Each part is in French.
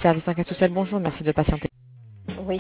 Service enquête sociale, bonjour, merci de patienter. Oui.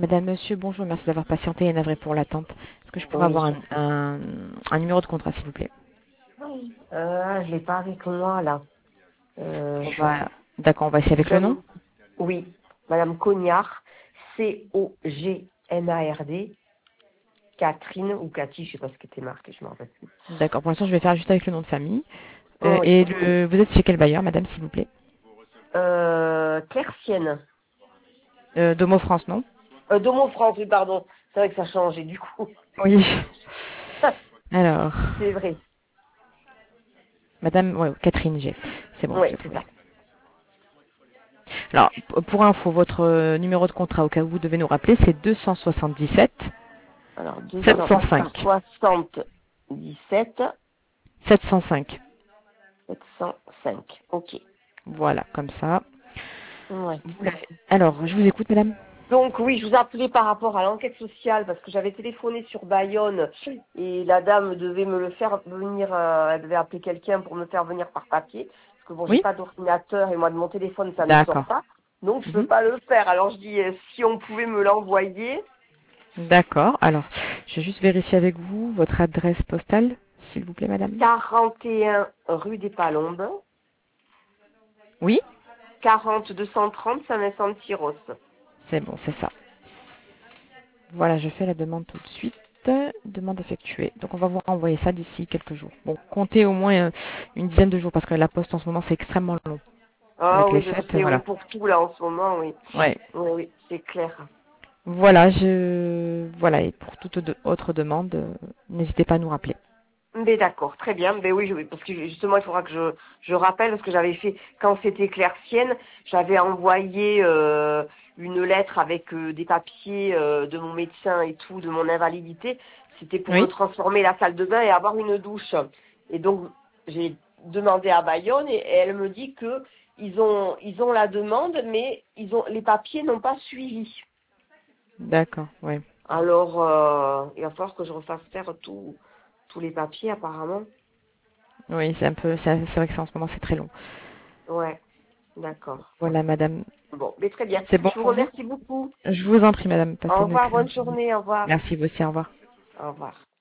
Madame, Monsieur, bonjour, merci d'avoir patienté et navré pour l'attente. Est-ce que je pourrais Oui. avoir un numéro de contrat, s'il vous plaît? Je l'ai pas avec moi, là. On Je va, d'accord, on va essayer avec le nom. donne, oui, Madame Cognard, Cognard, Catherine ou Cathy, je sais pas ce qui était marqué, je m'en rappelle plus. D'accord, pour l'instant, je vais faire juste avec le nom de famille. Oui. Vous êtes chez quel bailleur, Madame, s'il vous plaît? Claire Sienne. Domo France, non? Domo France, oui, pardon. C'est vrai que ça a changé, du coup. Oui. Alors, C'est vrai. Madame, ouais, Catherine G. C'est bon, Oui, je l'ai c'est trouvé. ça. Alors, pour info, votre numéro de contrat, au cas où vous devez nous rappeler, c'est 277 Alors, 705. 277 705. 705. Ok. Voilà, comme ça. Ouais. Vous l'avez. Alors, je vous écoute, Madame. Donc oui, je vous appelais par rapport à l'enquête sociale parce que j'avais téléphoné sur Bayonne et la dame devait me le faire venir, elle devait appeler quelqu'un pour me faire venir par papier parce que bon, j'ai Oui? pas d'ordinateur et moi de mon téléphone ça ne sort D'accord. pas, donc je peux Mhm. pas le faire. Alors je dis si on pouvait me l'envoyer. D'accord. Alors, je vais juste vérifier avec vous votre adresse postale, s'il vous plaît, Madame. 41 rue des Palombes, Oui? 40 230 Saint-Vincent-de-Tyros. C'est bon, c'est ça. Voilà, je fais la demande tout de suite. Demande effectuée. Donc, on va vous renvoyer ça d'ici quelques jours. Bon, comptez au moins une dizaine de jours parce que la poste en ce moment, c'est extrêmement long. Ah Avec les oui, je fêtes, sais, oui, voilà. pour tout là en ce moment, oui. Ouais. Oui, oui, c'est clair. Voilà, voilà, et pour toute autre demande, n'hésitez pas à nous rappeler. Mais d'accord, très bien. Mais oui, parce que justement, il faudra que je rappelle, parce que j'avais fait, quand c'était Claircienne, j'avais envoyé une lettre avec des papiers de mon médecin et tout, de mon invalidité. C'était pour me Oui? transformer la salle de bain et avoir une douche. Et donc, j'ai demandé à Bayonne et elle me dit que ils ont la demande, mais les papiers n'ont pas suivi. D'accord, ouais. Alors, il va falloir que je refasse faire tous les papiers apparemment. Oui, c'est vrai que ça, en ce moment, c'est très long. Ouais, d'accord. Voilà, Madame. Bon, mais très bien. C'est bon Je vous pour vous? remercie beaucoup. Je vous en prie, Madame. Passez Au une revoir, bonne excellente journée. journée, au revoir. Merci, vous aussi. Au revoir. Au revoir.